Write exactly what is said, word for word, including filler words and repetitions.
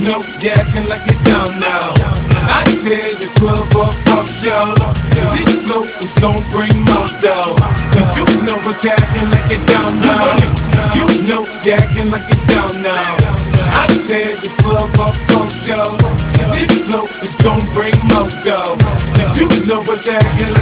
know you acting like you don't know. I tear your club up, up, yo. This flow is gon' bring more dough. Cause you know what's acting like you don't know. You know you acting like you don't know. I tear your club up, up, yo. This flow is gon' bring more dough. Cause you know what's acting